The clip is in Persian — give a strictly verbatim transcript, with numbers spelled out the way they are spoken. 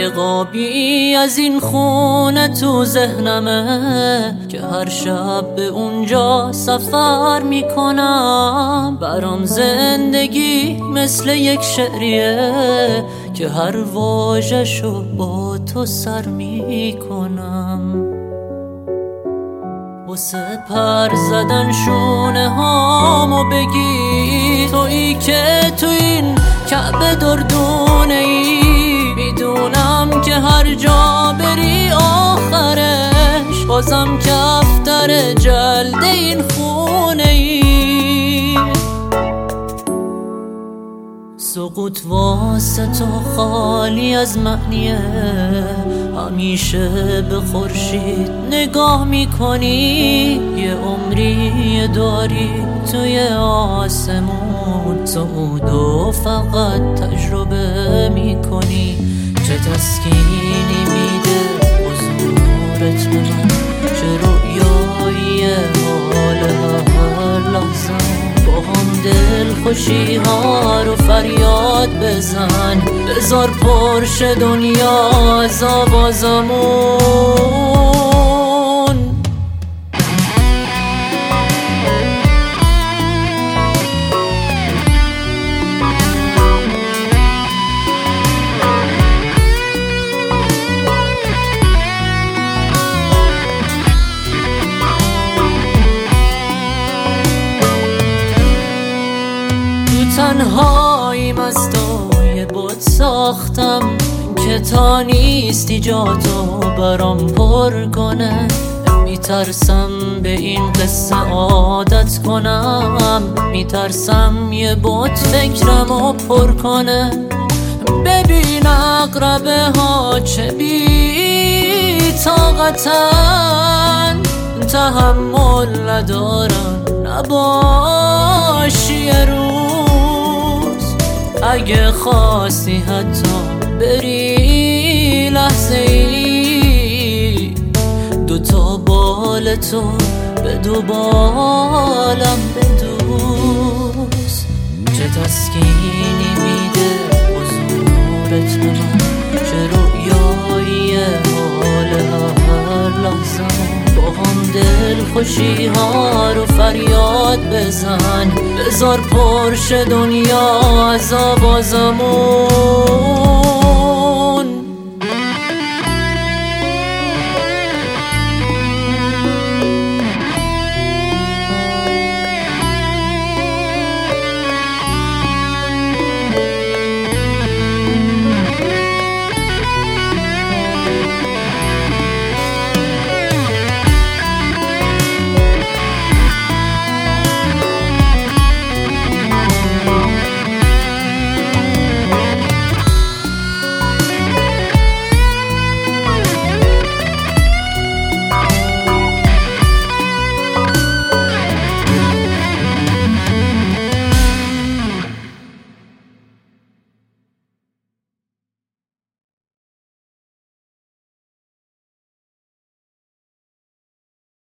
نقابی از این خونه تو ذهنمه که هر شب به اونجا سفر میکنم. برام زندگی مثل یک شعریه که هر واژه‌شو با تو سر میکنم. واسه پر زدن شونه هامو بگی تویی که تو این کعبه دردونه ای. میدونم که هر جا بری آخرش بازم کفتر جلد این خونه ای. سقوط واسه تو خالی از معنیه، همیشه به خورشید نگاه میکنی. یه عمری داری توی آسمون، صعودو فقط تجربه میکنی. چه تسکینی میده حضورت به من، چه رویایی حال هر لحظه. با هم دل خوشی ها رو فریاد بزن، بذار پرش دنیا از آوازمون. تنهاییم از تو یه بوت ساختم که تا نیستی جا تو برام پر کنه. میترسم به این قصه عادت کنم، میترسم یه بوت فکرمو پر کنه. ببین اقربه ها چه بی طاقتن، تحمل ندارن نباشی یه روز. اگه خواستی حتی بری لحظه ای، دوتا بال تو به دو بالم بدوز. چه تسکینی میده حضورت به من، چه رویایی حال هر لحظه. با هم دل خوشی ها رو فریاد بزن، بذار پرش دنیا از